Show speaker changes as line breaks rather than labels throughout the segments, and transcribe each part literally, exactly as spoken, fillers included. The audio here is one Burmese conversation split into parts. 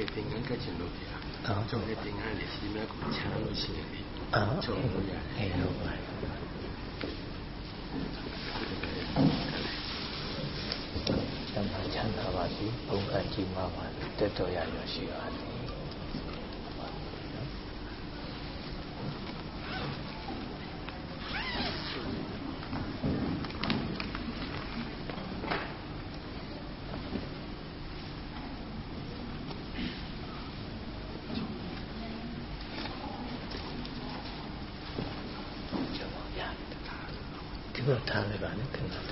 သင်္ကန်းကတ်ချင်လို့ပြအောင်ကျွန်တော်သင်္ကန်းလေးစီမဲ့ကိုချမ်းလို့ရှိရင်လေအောင်ကျွန်တော်ရအဲ့လိုပါချမ်းသာချမ်းသာပါစေဘုံကံကြီးမှာပါတက်တော်ရရရှိပါစေဒီလိုထားလိုက်ပါနဲ့ခင်ဗျာ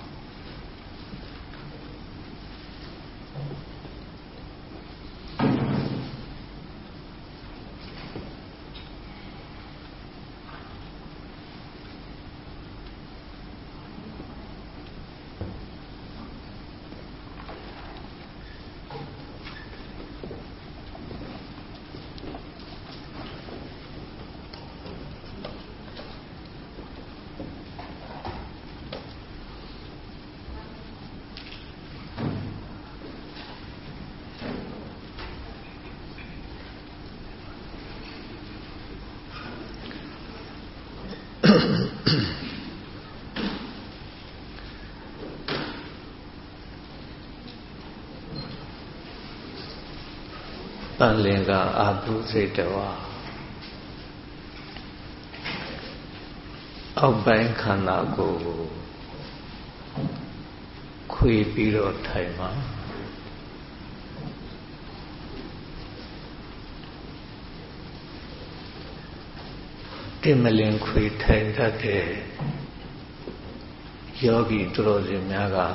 ပန်လင်ကအာဘုစိတ်တဝါအောက်ပိုင်းခန္ဓာကိုယ်ခွေပြီးတော့ထိုင်မှာတင်မလင်ခွေထိုင်တတ်တဲ့ယောဂီသူတော်စင်များက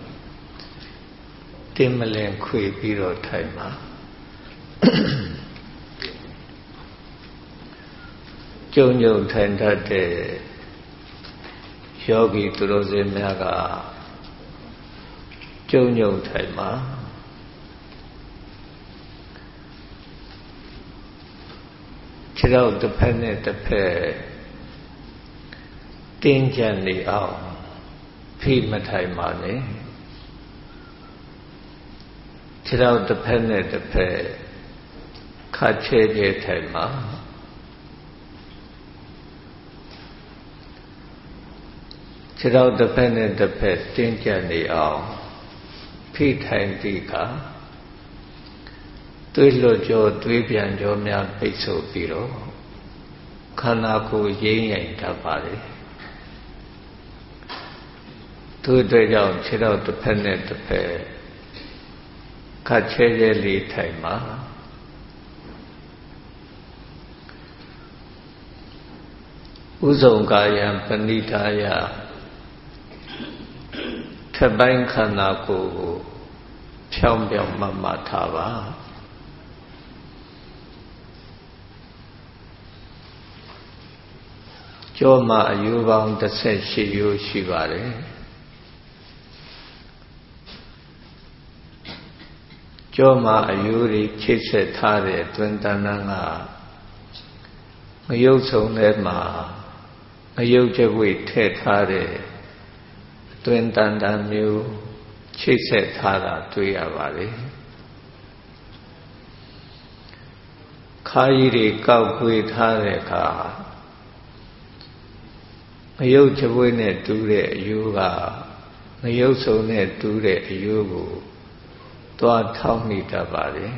တင်မလင်ခွေပြီးတော့ထိုင်မှာကျုံညုံထိုင်တတ်တဲ့ယောဂီသူတော်စင်များကကျုံညုံထိုင်မှာခြေထောက်တစ်ဖက်နဲ့တစ်ဖက်တင်းကျပ်နေအောင်ဖိမထိုင်ပါနဲ့ခြေထောက်တစ်ဖက်နဲ့တစ်ဖက်ခတ်ချဲချဲထိုင်မှာခြေထောက်တစ်ဖက်နဲ့တစ်ဖက်တင်းကျပ်နေအောင်ဖိထိုင်တိကသွေးလွတ်ကြောသွေးပြန်ကြောများပိတ်ဆို့ပြီးတော့ခန္ဓာကိုယ်ရင်းရင်တတ်ပါလေသူတို့ကြောင့်ခြေထောက်တစ်ဖက်နဲ့တစ်ဖက်ခတ်ချဲချဲလေးထိုင်မှာဥဇုံကာယံပဏိဒါယထပ်ပိုင်းခန္ဓာကိုယ်ကိုဖြောင်းပြောင်းမှတ်မှတ်ထားပါကျောမှာအယူပေါင်းတစ်ဆယ့်ရှစ်ရိုးရှိပါတယ်ကျောမှာအယူတွေချိတ်ဆက်ထားတဲ့အတွင်းတဏ္ဍာကငရုပ်ဆုံးထဲမှာငရုပ်ကြွေထည့်ထားတဲ့အတွင်းတဏ္ဍာမျိုးချိတ်ဆက်ထားတာတွေ့ရပါတယ်ခါးကြီးတွေကောက်ွေထားတဲ့အခါငရုပ်ကြွေနဲ့တူးတဲ့အယူကငရုပ်ဆုံးနဲ့တူးတဲ့အယူကိုသွားထောင်းမိတတ်ပါလေ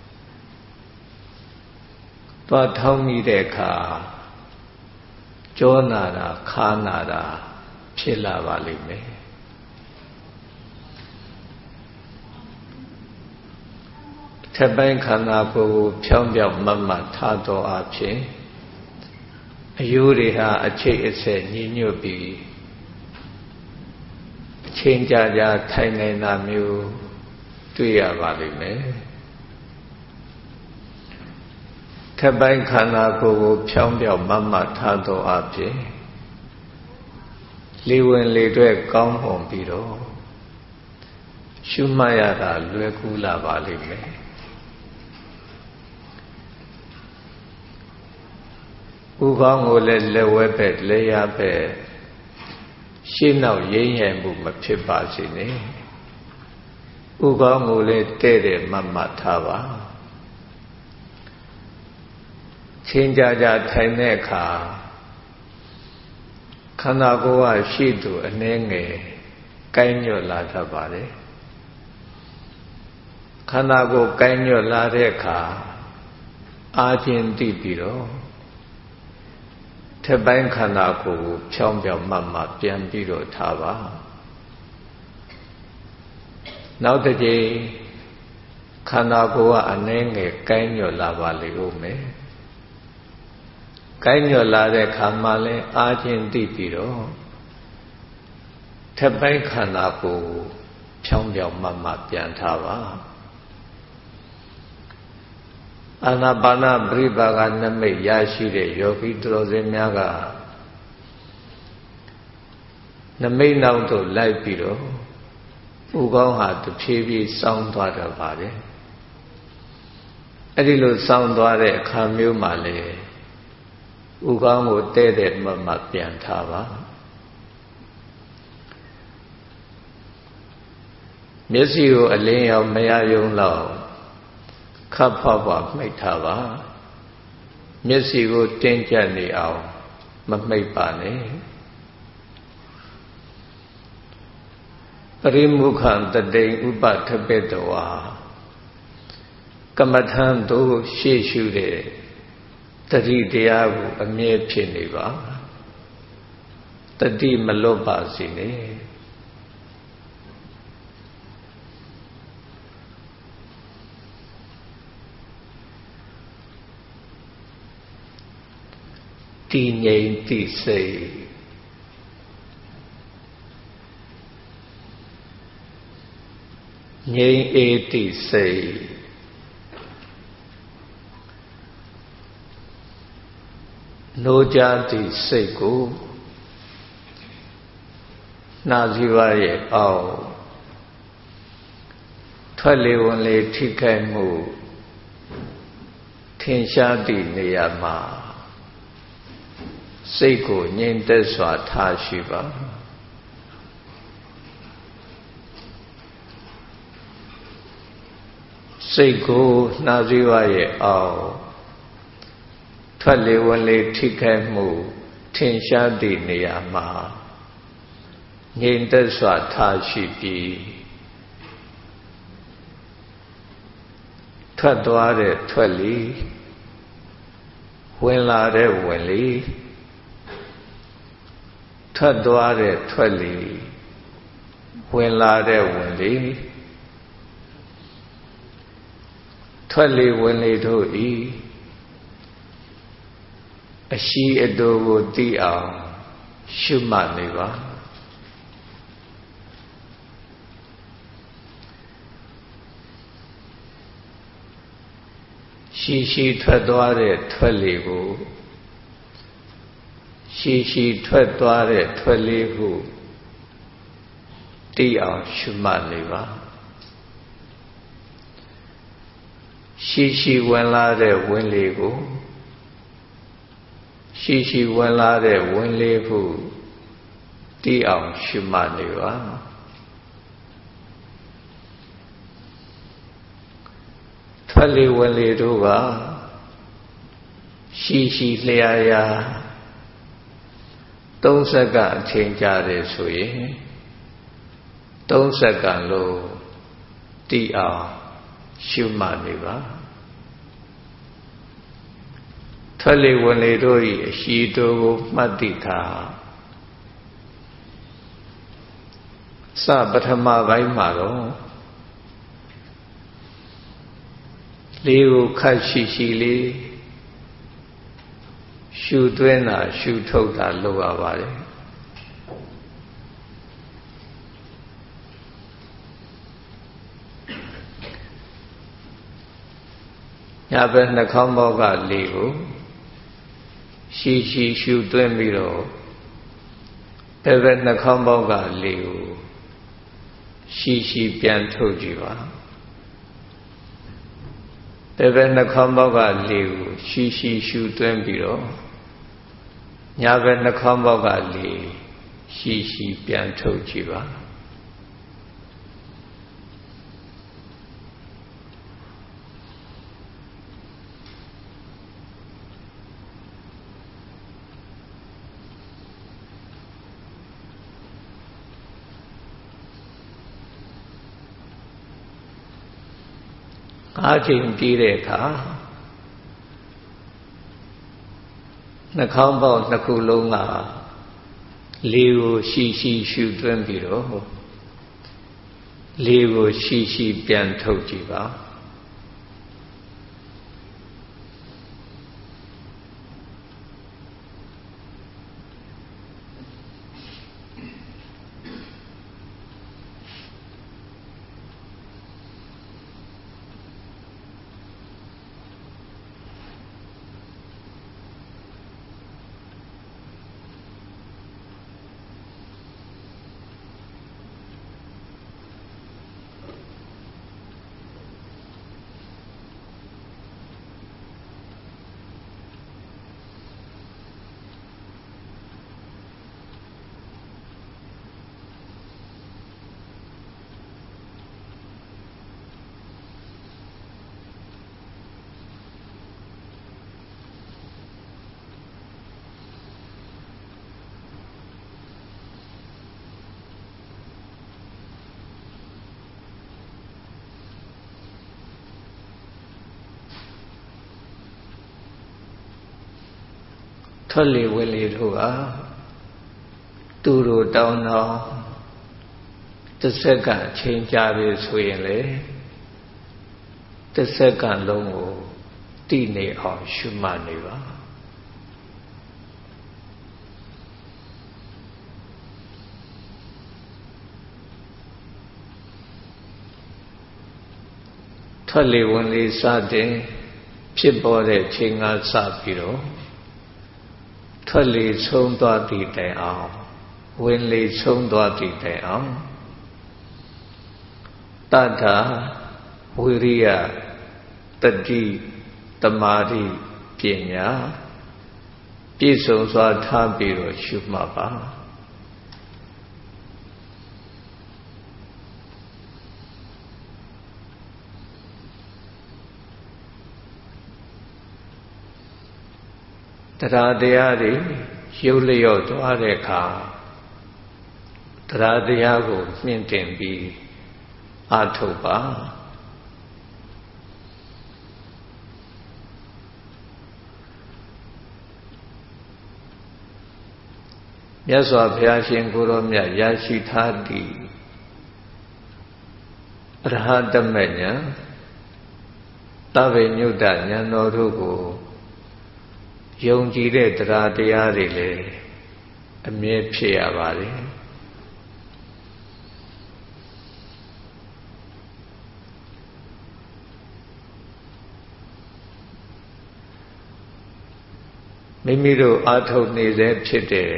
သွားထောင်းမိတဲ့အခါကြောနာတာခါနာတာဖြစ်လာပါလိမ့်မယ်ထပ်ပိုင်းခန္ဓာကိုယ်ကိုဖြောင်းပြောင်းမတ်မတ်ထားတော်အဖြစ်အယူတွေဟာအချိတ်အဆက်ညီညွတ်ပြီးအချိန်ကြာကြာထိုင်နေတာမျိုးတွေ့ရပါလိမ့်မယ်ထပ်ပိုင်းခန္ဓာကိုယ်ကိုဖြောင်းပြောင်းမတ်မတ်ထားတော်အဖြစ်လေဝင်လေထွက်ကောင်းမွန်ပြီးတော့ရှုမှတ်ရတာလွယ်ကူလာပါလိမ့်မယ်ဥကောင်းကိုလည်းလက်ဝဲပဲ့လက်ရပဲ့ရှင်းနောက်ရင်းရင်မှုမဖြစ်ပါစေနဲ့ဥကောင်းကိုလည်းတဲ့တဲ့မှတ်မှတ်ထားပါချင်းကြကြထိုင်တဲ့အခါခန္ဓာကိုယ်ကရှိသူအနည်းငယ်ကိုင်းညွတ်လာတတ်ပါတယ်ခန္ဓာကိုယ်ကိုင်းညွတ်လာတဲ့အခါအားချင်းသိပြီးတော့ထက်ပိုင်းခန္ဓာကိုယ်ကိုဖြောင်းပြောင်းမှတ်မှပြန်ပြီးတော့ထားပါနောက်တစ်ကြိမ်ခန္ဓာကိုယ်ကအနည်းငယ်ကိုင်းညွတ်လာပါလေဦးမယ်ကိုင်းညွတ်လာတဲ့ခါမှလည်းအားချင်းသိပြီးတော့ထက်ပိုင်းခန္ဓာကိုယ်ဖြောင်းပြောင်းမှတ်မှပြန်ထားပါအာနာပါနပရိပါကနမိတ်ရရှိတဲ့ယောဂီတော်စင်များကနမိတ်နောက်သို့လိုက်ပြီးတော့ဥကောင်းဟာတဖြည်းဖြည်းစောင်းသွားတော့ပါတယ်အဲ့ဒီလိုစောင်းသွားတဲ့အခါမျိုးမှာလေဥကောင်းကိုတဲ့တဲ့မှတ်မှပြန်ထားပါမျက်စိကိုအလင်းရောက်မရယုံလောက်ခပ်ဖောက်ပါမှိတ်ထားပါမျက်စိကိုတင်းကျပ်နေအောင်မမှိတ်ပါနဲ့ပရိမုခံတတိဥပထပေတဝါကမ္မထံတို့ရှေ့ရှုတဲ့တတိတရားကိုအမြဲဖြစ်နေပါတတိမလွတ်ပါစေနဲ့တည်ငြိမ်တိစိတ်ငြိမ်အေးတိစိတ်နိုးကြတိစိတ်ကိုနှာစီပါရဲ့အောက်ထွက်လေဝင်လေထိခိုက်မှုထင်ရှားသည့်နေရာမှာစိတ်ကိုငြိမ်သက်စွာထားရှိပါစိတ်ကိုနှာစီပါရဲ့အောက်ထွက်လေဝင်လေထိခိုက်မှုထင်ရှားသည့်နေရာမှာငြိမ်သက်စွာထားရှိပြီးထွက်သွားတဲ့ထွက်လေဝင်လာတဲ့ဝင်လေထွက်သွားတဲ့ထွက်လေဝင်လာတဲ့ဝင်လေထွက်လေဝင်လေတို့ဤအရှိအတိုးကိုသိအောင်ရှုမှတ်နေပါရှိရှိထွက်သွားတဲ့ထွက်လေကိုရှိရှိထွက်သွားတဲ့ထွက်လေကိုသိအောင်ရှုမှတ်နေပါရှိရှိဝင်လာတဲ့ဝင်လေကိုရှိရှိဝင်လာတဲ့ဝင်လေကိုသိအောင်ရှုမှတ်နေပါထွက်လေဝင်လေတို့ကရှိရှိလျာရာသုံးစက္ကန့်အချိန်ကြာတယ်ဆိုရင်သုံးစက္ကန့်လို့သိအောင်ရှုမှတ်နေပါထွက်လေဝင်လေတို့၏အရှိတိုးကိုမှတ်သိတာစပထမပိုင်းမှာတော့လေးကိုခတ်ရှိရှိလေးရှုသွင်းတာရှုထုတ်တာလုပ်ရပါတယ်ညာဘက်နှာခေါင်းဘောကလေးကိုရှိရှိရှုသွင်းပြီးတော့ဘယ်ဘက်နှာခေါင်းဘောကလေးကိုရှိရှိပြန်ထုတ်ကြည့်ပါဘယ်ဘက်နှာခေါင်းဘောကလေးကိုရှိရှိရှုသွင်းပြီးတော့ညာဘက်နှာခေါင်းဘောကလေးရှိရှိပြန်ထုတ်ကြည့်ပါအားချိန်ပြီးတဲ့အခါနှာခေါင်းပေါက်နှစ်ခုလုံးကလေကိုရှိရှိရှုသွင်းပြီးတော့လေကိုရှိရှိပြန်ထုတ်ကြည့်ပါထွက်လေဝင်လေတို့ဟာသူတို့တောင်းတော့တစ်စက္ကန့်ချိန်ကြာပြီဆိုရင်လေတစ်စက္ကန့်လုံးကိုတည်နေအောင်ရှုမှတ်နေပါထွက်လေဝင်လေစတဲ့ဖြစ်ပေါ်တဲ့ချိန်ကစပြီးတော့ထွက်လေဆုံးသွားသည့်တိုင်အောင်ဝင်လေဆုံးသွားသည့်တိုင်အောင်တတ္ထာဝိရိယတတိတမာတိပညာပြည့်စုံစွာထားပြီးတော့ရှုမှတ်ပါတရားတရားတွေရုပ်လျော့သွားတဲ့အခါတရားတရားကိုမြင့်တင်ပြီးအားထုတ်ပါမြတ်စွာဘုရားရှင်ကိုယ်တော်မြတ်ရရှိထားသည့်အရဟတမေညာသဗ္ဗညုတဉာဏ်တော်တို့ကိုယုံကြည်တဲ့တရားတရားတွေလည်းအမြဲဖြစ်ရပါတယ်မိမိတို့အားထုတ်နေစေဖြစ်တဲ့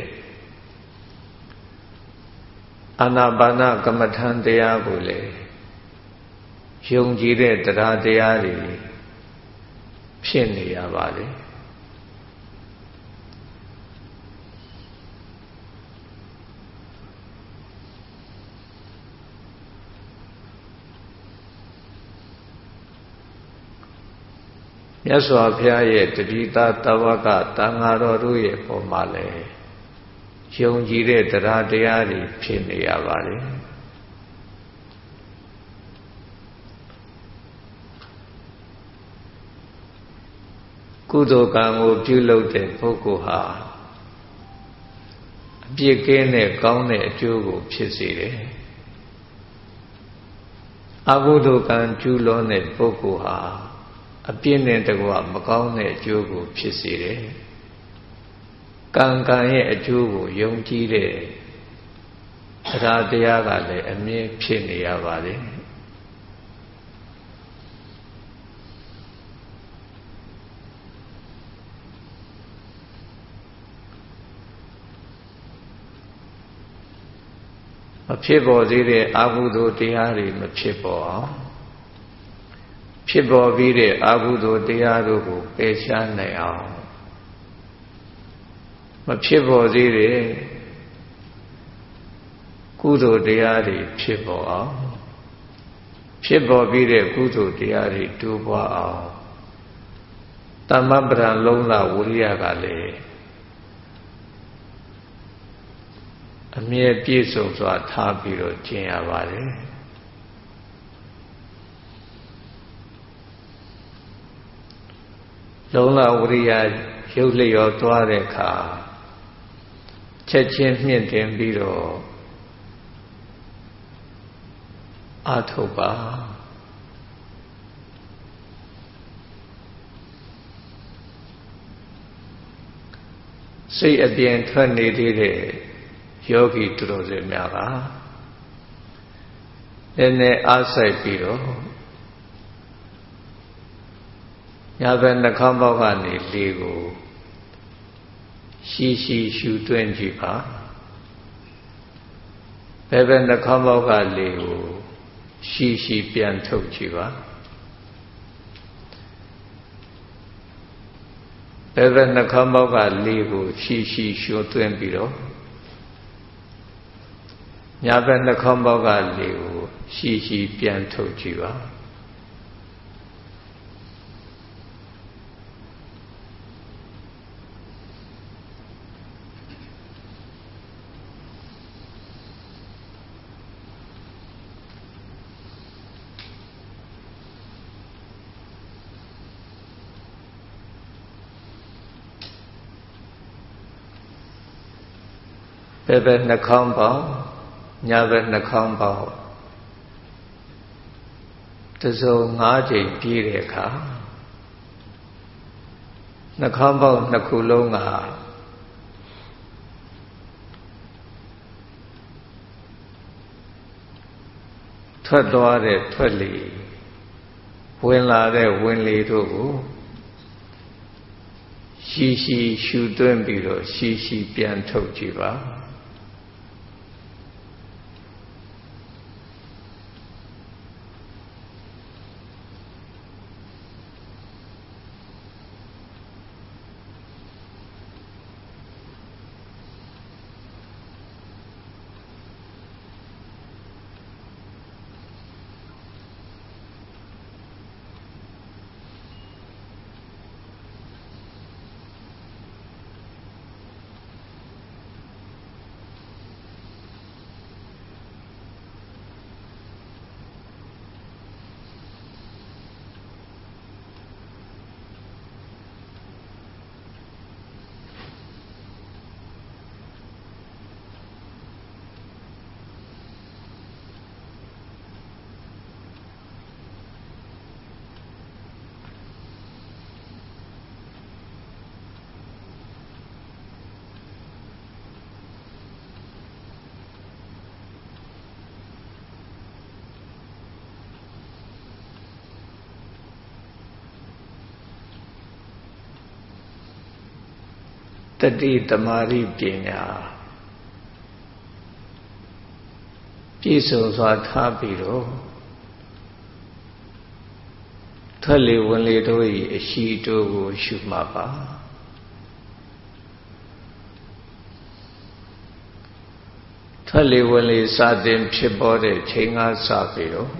အာနာပါနကမ္မထံတရားကိုလည်းယုံကြည်တဲ့တရားတရားတွေဖြစ်နေရပါတယ်မြတ်စွာဘုရားရဲ့တတိတာတဝကတန်ဃာတော်တို့ရဲ့ပုံမှာလည်းယုံကြည်တဲ့တရားတရားတွေဖြစ်နေရပါတယ်ကုသိုလ်ကံကိုပြုလုပ်တဲ့ပုဂ္ဂိုလ်ဟာအပြစ်ကင်းတဲ့ကောင်းတဲ့အကျိုးကိုဖြစ်စေတယ်အကုသိုလ်ကံကျူးလွန်တဲ့ပုဂ္ဂိုလ်ဟာအပြစ်နဲ့တကွမကောင်းတဲ့အကျိုးကိုဖြစ်စေတယ်။ကံကံရဲ့အကျိုးကိုယုံကြည်တဲ့တရားတရားကလည်းအမြဲဖြစ်နေရပါတယ်။မဖြစ်ပေါ်သေးတဲ့အကုသိုလ်တရားတွေမဖြစ်ပေါ်အောင်ဖြစ်ပေါ်ပြီးတဲ့အကုသိုလ်တရားတို့ကိုပယ်ရှားနိုင်အောင်မဖြစ်ပေါ်သေးတဲ့ကုသိုလ်တရားတွေဖြစ်ပေါ်အောင်ဖြစ်ပေါ်ပြီးတဲ့ကုသိုလ်တရားတွေတိုးပွားအောင်တမ္မပဒံလုံးလဝိရိယကလည်းအမြဲပြည့်စုံစွာထားပြီးတော့ကျင့်ရပါတယ်လုံးလဝရိယရုပ်လျော်သွားတဲ့အခါချက်ချင်းမြင့်တင်ပြီးတော့အာထုတ်ပါစိတ်အပြင်ထွက်နေသေးတဲ့ယောဂီသူတော်စင်များကနည်းနည်းအားစိုက်ပြီးတော့ညာဘက်နှာခေါင်းပေါက်ကနေလေကိုရှိရှိရှုသွင်းကြည့်ပါဘယ်ဘက်နှာခေါင်းပေါက်ကလေကိုရှိရှိပြန်ထုတ်ကြည့်ပါဘယ်ဘက်နှာခေါင်းပေါက်ကလေကိုရှိရှိရှုသွင်းပြီးတော့ညာဘက်နှာခေါင်းပေါက်ကလေကိုရှိရှိပြန်ထုတ်ကြည့်ပါဘယ်ဘက်နှာခေါင်းပေါက်ညာဘက်နှာခေါင်းပေါက်တစုံ၅ချိန်ပြေးတဲ့အခါနှာခေါင်းပေါက်နှစ်ခုလုံးကထွက်သွားတဲ့ထွက်လေဝင်လာတဲ့ဝင်လေတို့ကိုရှိရှိရှုသွင်းပြီးတော့ရှိရှိပြန်ထုတ်ကြည့်ပါတတိတမာရိပညာပြည့်စုံစွာထားပြီးတော့ထွက်လေဝင်လေတို့၏အရှိတို့ကိုရှုမှတ်ပါထွက်လေဝင်လေစတင်ဖြစ်ပေါ်တဲ့ချိန်ကစပြီးတော့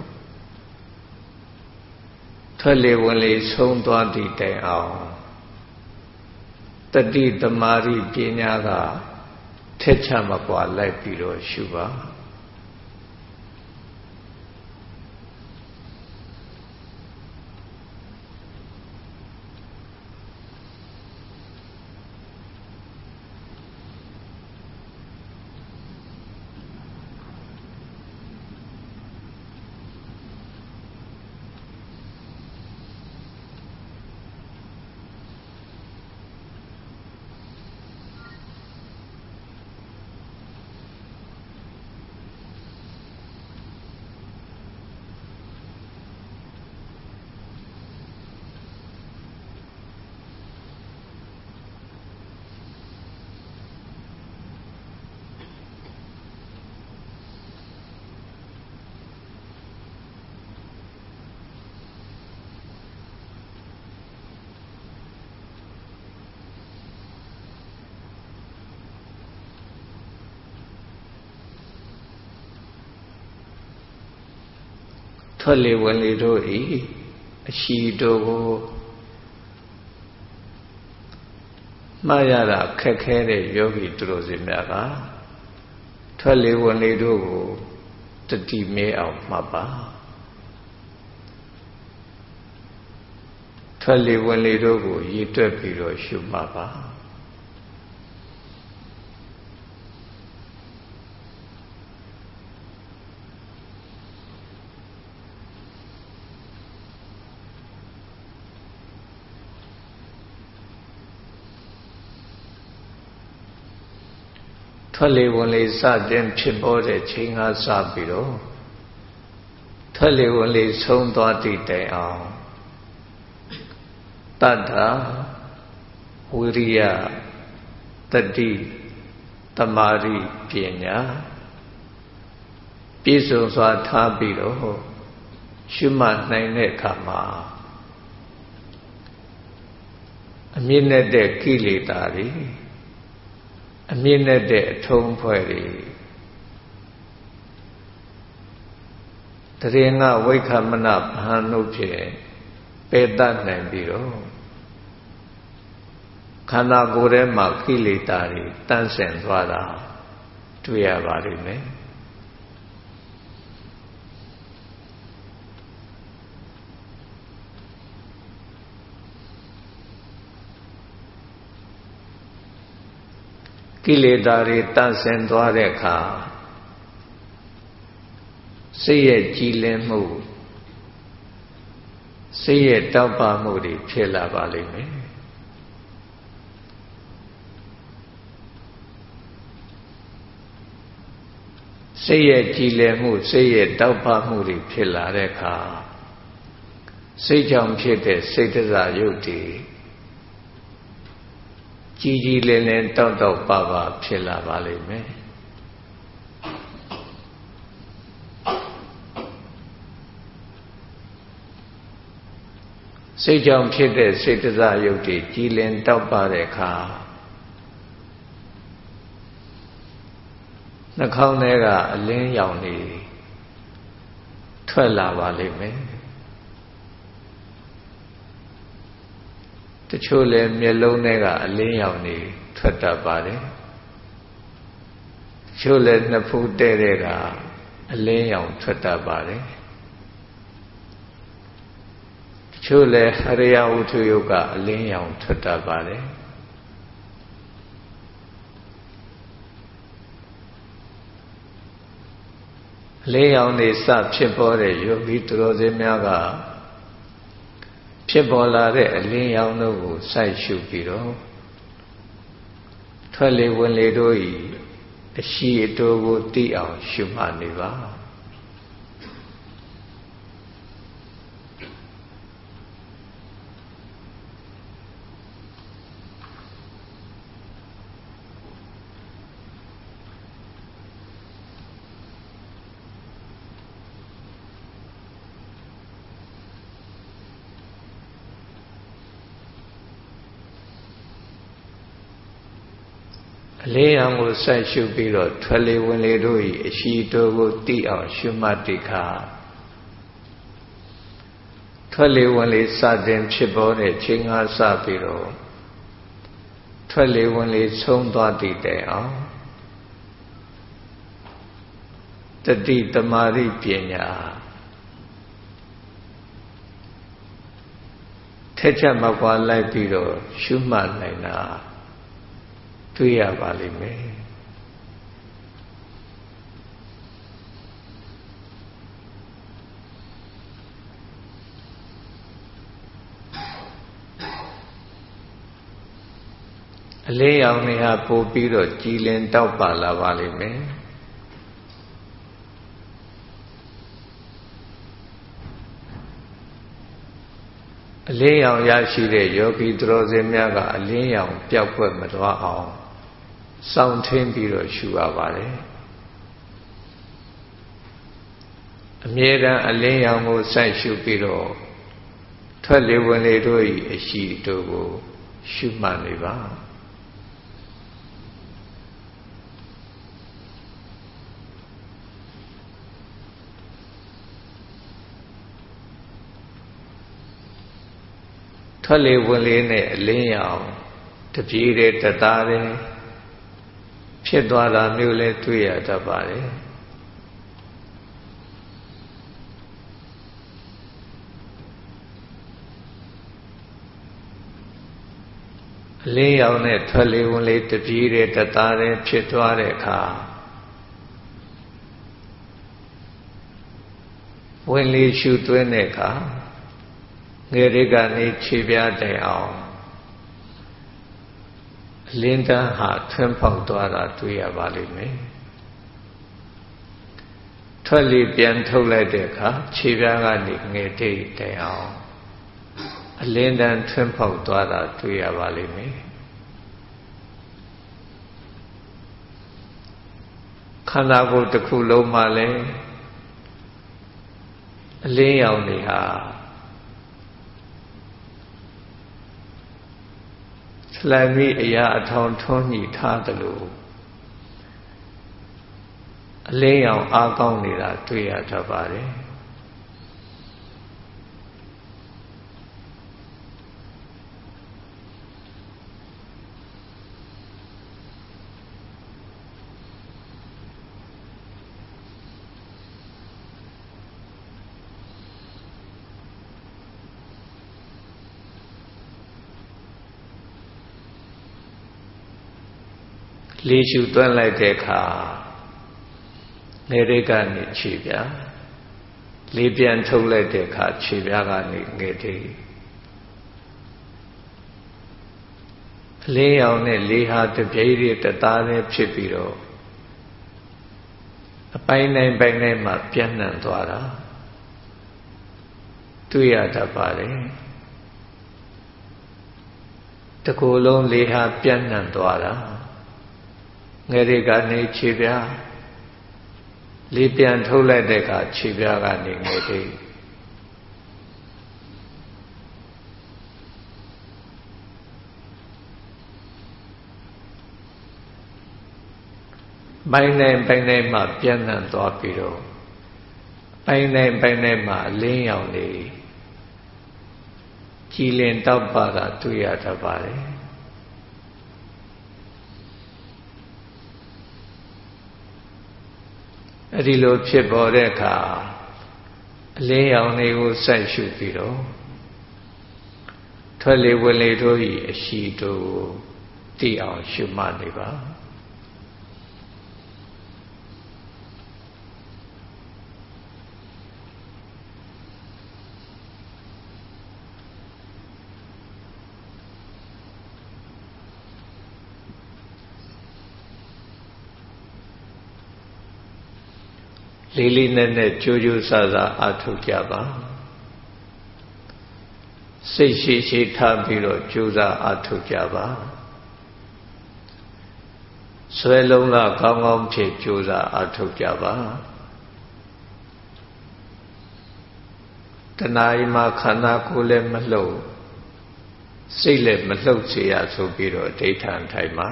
ထွက်လေဝင်လေဆုံးသွားသည့်တိုင်အောင်တတိတမာရိပညာကထက်ချမကွာလိုက်ပြီးတော့ရှုပါထွက်လေဝင်လေတို့ဤအရှိတို့ကိုမှားရတာခက်ခဲတဲ့ယောဂီသူတော်စင်များကထွက်လေဝင်လေတို့ကိုတတိမဲအောင်မှတ်ပါထွက်လေဝင်လေတို့ကိုရည်တွက်ပြီးတော့ရှုမှတ်ပါထွက်လေဝင်လေစတင်ဖြစ်ပေါ်တဲ့ချိန်ကစပြီးတော့ထွက်လေဝင်လေဆုံးသွားသည့်တိုင်အောင်တတ္ထာဝိရိယတတိတမာရိပညာပြည့်စုံစွာထားပြီးတော့ရှုမှတ်နိုင်တဲ့အခါမှာအမြင့်နဲ့တဲ့ကိလေသာတွေအမြင့်နဲ့တဲ့အထုံးဖွဲ့တွေတရေငဝိက္ခမနဗဟန်တို့ဖြင့်ပယ်တတ်နိုင်ပြီးတော့ခန္ဓာကိုယ်ထဲမှာကိလေသာတွေတန်းဆင်သွားတာတွေ့ရပါလိမ့်မယ်ကိလေသာတွေတန့်စင်သွားတဲ့အခါစိတ်ရဲ့ကြည်လင်မှုစိတ်ရဲ့တောက်ပမှုတွေဖြစ်လာပါလိမ့်မယ်စိတ်ရဲ့ကြည်လင်မှုစိတ်ရဲ့တောက်ပမှုတွေဖြစ်လာတဲ့အခါစိတ်ကြောင့်ဖြစ်တဲ့စိတ်တစ္ဆာယုတ်တွေကြည်ကြည်လင်လင်တောက်တောက်ပါပါဖြစ်လာပါလိမ့်မယ်စိတ်ကြောင့်ဖြစ်တဲ့စိတ်တစ္ဆာယုတ်တွေကြည်လင်တောက်ပါတဲ့အခါနှာခေါင်းထဲကအလင်းရောင်တွေထွက်လာပါလိမ့်မယ်တချို့လည်းမျက်လုံးထဲကအလင်းရောင်တွေထွက်တတ်ပါတယ်တချို့လည်းနှစ်ဖူးတဲ့တဲ့ကအလင်းရောင်ထွက်တတ်ပါတယ်တချို့လည်းဟရိယဝုထုယုတ်ကအလင်းရောင်ထွက်တတ်ပါတယ်အလင်းရောင်တွေစဖြစ်ပေါ်တဲ့ယောဂီသူတော်စင်များကဖြစ်ပေါ်လာတဲ့အလင်းရောင်တို့ကိုစိုက်ရှုပြီးတော့ထွက်လေဝင်လေတို့၏အရှိအတိုးကိုသိအောင်ရှုမှတ်နေပါအလင်းရောင်ကိုစိုက်ရှုပြီးတော့ထွက်လေဝင်လေတို့၏အရှိတိုးကိုသိအောင်ရှုမှတ်တိခါထွက်လေဝင်လေစတင်ဖြစ်ပေါ်တဲ့ချိန်ကစပြီးတော့ထွက်လေဝင်လေဆုံးသွားသည့်တိုင်အောင်တတိတမာရိပညာထက်ချက်မကွာလိုက်ပြီးတော့ရှုမှတ်နိုင်တာတွေ့ရပါလိမ့်မယ်အလင်းရောင်တွေဟာပို့ပြီးတော့ကြည်လင်တောက်ပါလာပါလိမ့်မယ်အလင်းရောင်ရရှိတဲ့ယောဂီသူတော်စင်များကအလင်းရောင်ပျောက်ကွယ်မသွားအောင်စောင့်ထင်းပြီးတော့ရှုရပါတယ်အမြဲတမ်းအလင်းရောင်ကိုစိုက်ရှုပြီးတော့ထွက်လေဝင်လေတို့၏အရှိတို့ကိုရှုမှတ်နေပါထွက်လေဝင်လေနဲ့အလင်းရောင်တပြေးတဲ့တသားတဲ့ဖြစ်သွားတာမျိုးလဲတွေ့ရတတ်ပါတယ်အလင်းရောင်နဲ့ထွက်လေဝင်လေတပြေးတဲ့တသားတဲ့ဖြစ်သွားတဲ့အခါဝင်လေရှုသွင်းတဲ့အခါငယ်တွေကနေခြေပြားတိုင်အောင်အလင်းတန်းဟာထွန်းပေါက်သွားတာတွေ့ရပါလိမ့်မယ်ထွက်လေပြန်ထုတ်လိုက်တဲ့အခါခြေပြားကနေငယ်တိတ်တိုင်အောင်အလင်းတန်းထွန်းပေါက်သွားတာတွေ့ရပါလိမ့်မယ်ခန္ဓာကိုယ်တစ်ခုလုံးမှာလည်းအလင်းရောင်တွေဟာဆလမိအရာအထောင်ထွန်းညှိထားသလိုအလင်းရောင်အားကောင်းနေတာတွေ့ရတတ်ပါတယ်လေရှုသွင်းလိုက်တဲ့အခါငယ်တွေကနေခြေပြားလေပြန်ထုတ်လိုက်တဲ့အခါခြေပြားကနေငယ်တွေအလင်းရောင်နဲ့လေဟာတပြိးတွေတသားနဲ့ဖြစ်ပြီးတော့အပိုင်းတိုင်းပိုင်းတိုင်းမှာပြန့်နှံ့သွားတာတွေ့ရတတ်ပါတယ်တကူလုံးလေဟာပြန့်နှံ့သွားတာငယ်တွေကနေခြေပြားလေပြန်ထုတ်လိုက်တဲ့အခါခြေပြားကနေငယ်တွေပိုင်းတိုင်းပိုင်းတိုင်းမှာပြန့်နှံ့သွားပြီးတော့ပိုင်းတိုင်းပိုင်းတိုင်းမှာအလင်းရောင်နေကြည်လင်တောက်ပတာတွေ့ရတတ်ပါတယ်အဲ့ဒီလိုဖြစ်ပေါ်တဲ့အခါအလင်းရောင်တွေကိုစိုက်ရှုပြီးတော့ထွက်လေဝင်လေတို့၏အရှိတို့သိအောင်ရှုမှတ်နေပါလေးလေးနက်နက်ကြိုးကြိုးစားစားအားထုတ်ကြပါစိတ်ရှိရှိထားပြီးတော့ကြိုးစားအားထုတ်ကြပါဆွဲလုံးကကောင်းကောင်းဖြစ်ကြိုးစားအားထုတ်ကြပါတဏှာဤမှာခန္ဓာကိုယ်လည်းမလှုပ်စိတ်လည်းမလှုပ်စေရဆိုပြီးတော့အဋ္ဌဌာန်ထိုင်ပါ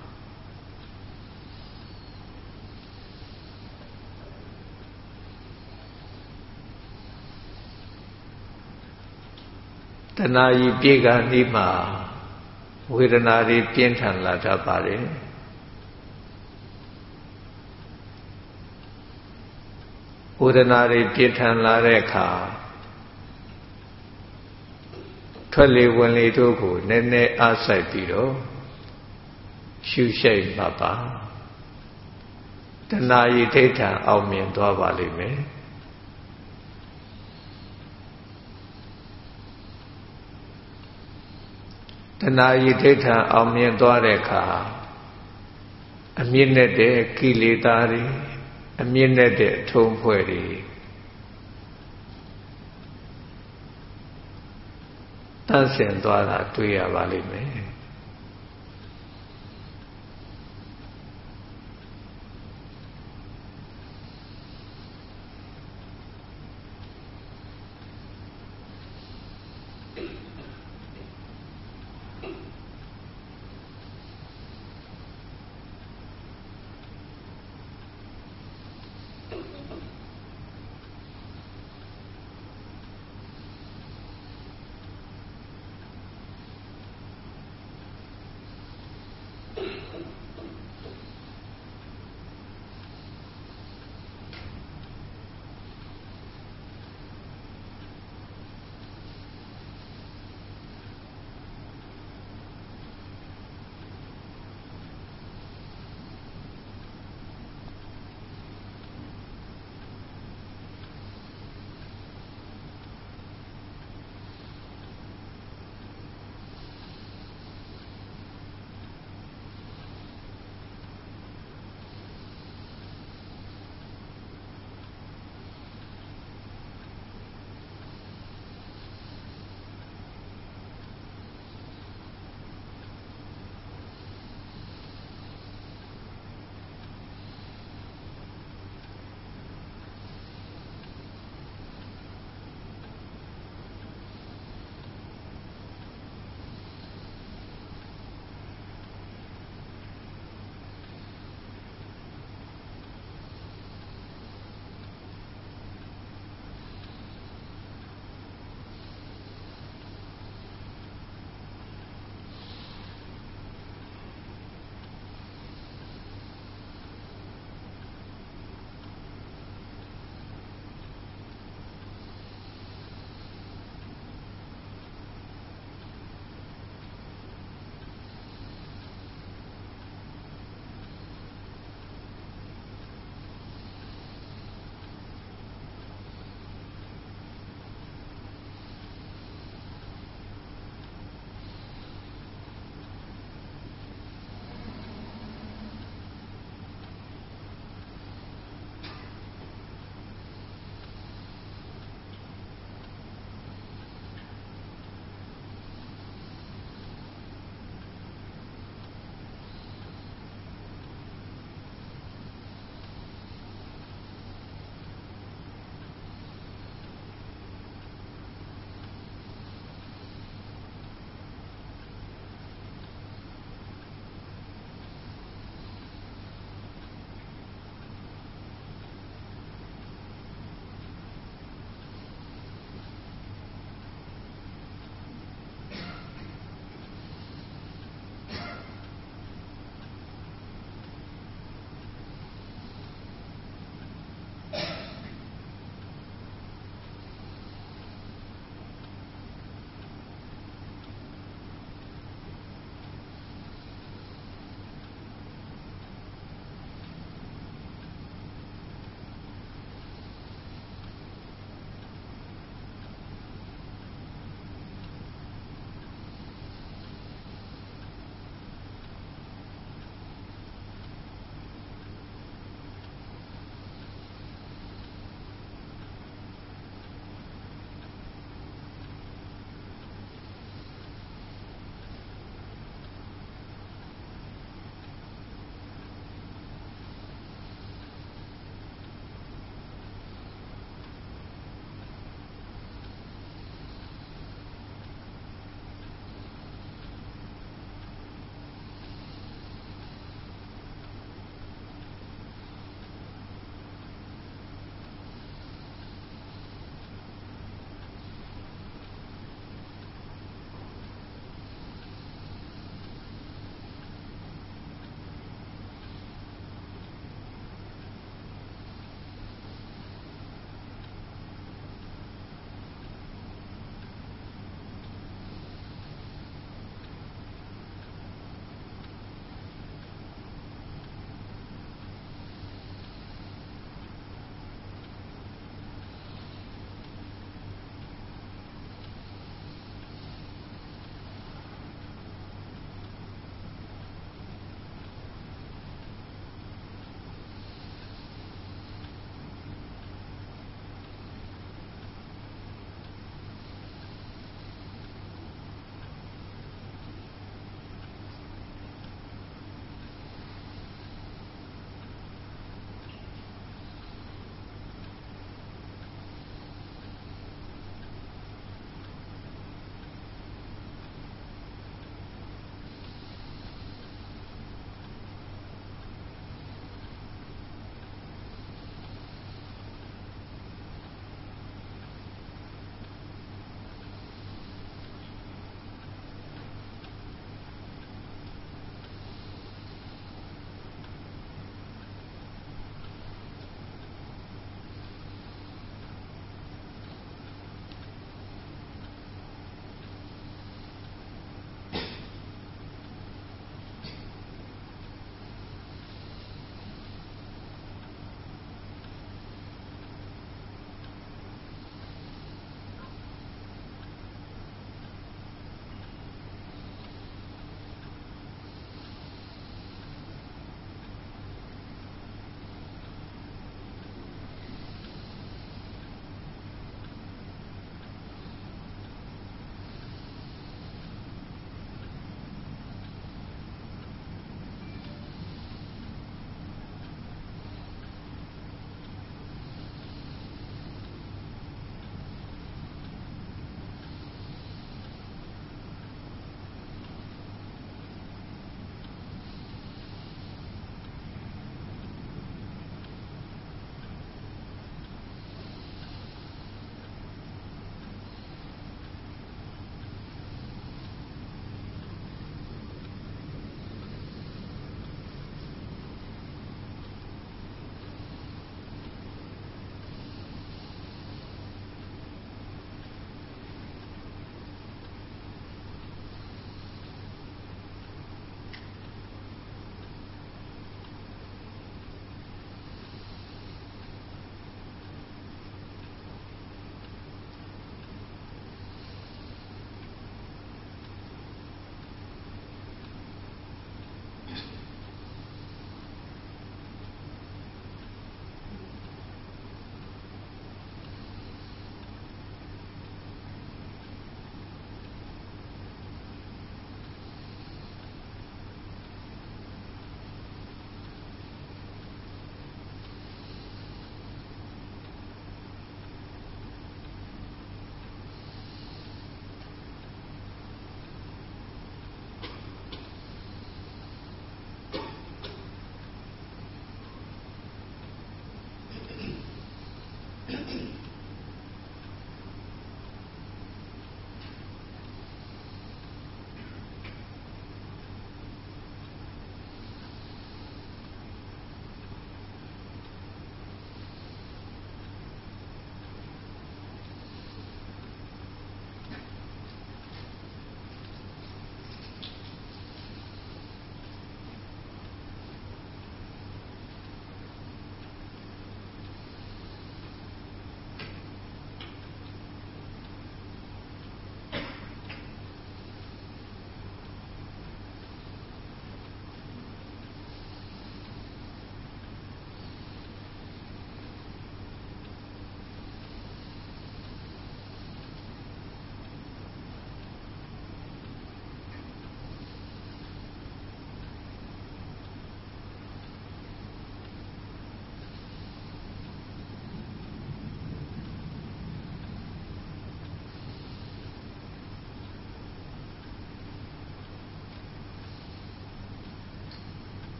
တဏှာကြီးပြေကနိမှာဝေဒနာတွေပြင်းထန်လာတတ်ပါတယ်ဝေဒနာတွေပြင်းထန်လာတဲ့အခါထွက်လေဝင်လေတို့ကိုနည်းနည်းအားစိုက်ပြီးတော့ရှုရှိတ်မှပါတဏှာကြီးဒိဋ္ဌံအောင်မြင်သွားပါလိမ့်မယ်တဏှာဤဒိဋ္ဌံအောင်မြင်သွားတဲ့အခါအမြင့်နဲ့တဲ့ကိလေသာတွေအမြင့်နဲ့တဲ့ထုံးဖွဲ့တွေတန့်စင်သွားတာတွေ့ရပါလိမ့်မယ်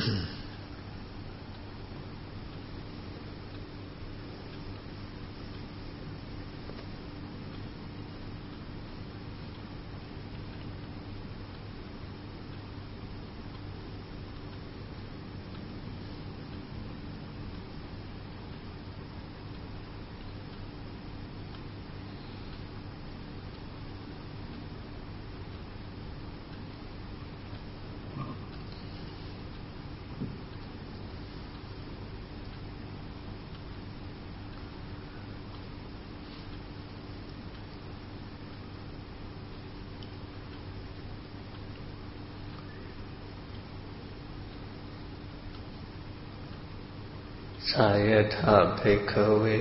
Sayatha bhikkhave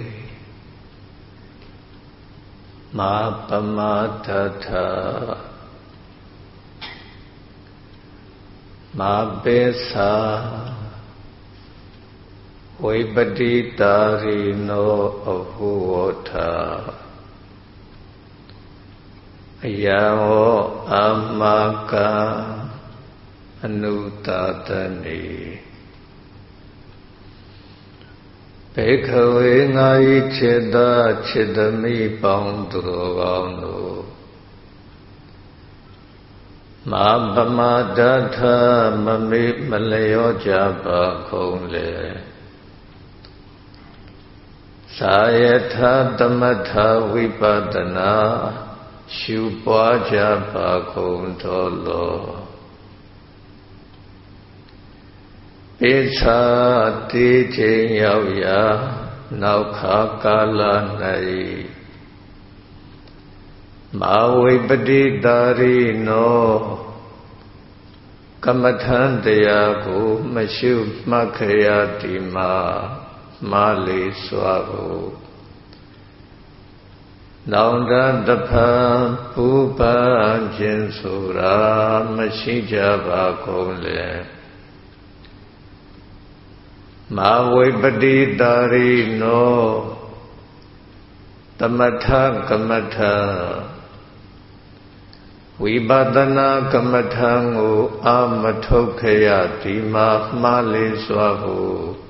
ma pamathatha ma besa vipatitarino ahuvotha ayamo amaka anutatani Bhikkhave ngai cheda chedami paung durogano ma pamadatha mami malayo japa khongle sayatha tamatha vipadana shupwa japa khon tholo Pesa ti chainရောက်ရာနောက်ခါကာလ၌မာဝိပတိတာရိနောကမ္မထံတရားကိုမရှုမှတ်ခရတိမှာမာလီစွာကိုနောင်တတဖန်ပူပန်ခြင်းဆိုတာမရှိကြပါကုန်လေမာဝိပတိတာရိနောသမထကမ္မထဝိပဿနာကမ္မထံကိုအာမထုတ်ခရဒီမှာမှားလေစွာဟု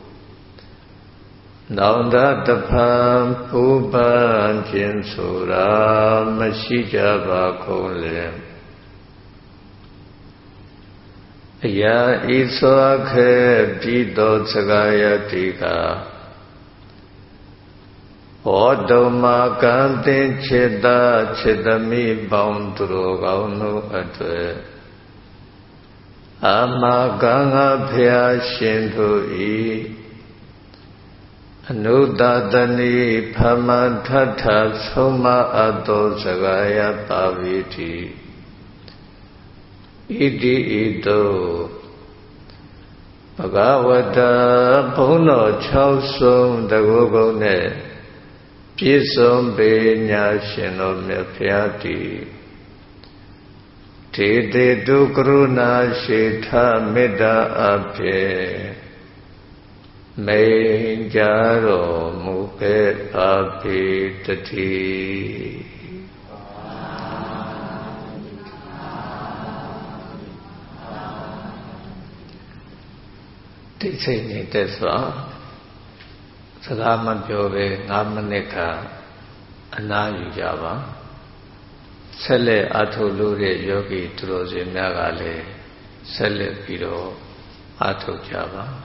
နောင်တတဖန်ပူပန်ခြင်းဆိုတာမရှိကြပါကုန်လေအရာဤသောခေပြည်သောစကားယတိကဟောတုံမာကံတင်จิตတာจิตမိပေါင်းသူတို့ကောင်းတို့အတွေ့အမကံငါဖျားရှင်တို့ဤအနုတတနိဖမထထဆုံးမအပ်သောစကားယပါဝိတိဣတိဣတောဘဂဝတဘုန်းတော်၆ဆုံးတကုတ်ကုတ်နဲ့ပြည့်စုံပေညာရှင်တော်မြတ်ဖျားတည်ထေတေတုကရုဏာရှိထမေတ္တာအဖြစ်မိန်ကြတော်မူခဲ့ပါပေတည်းတိတ်ဆိတ်နေတဲ့စွာစကားမပြောပဲ၅မိနစ်ကအနားယူကြပါဆက်လက်အားထုတ်လို့တဲ့ယောဂီသူတော်စင်များကလည်းဆက်လက်ပြီးတော့အားထုတ်ကြပါ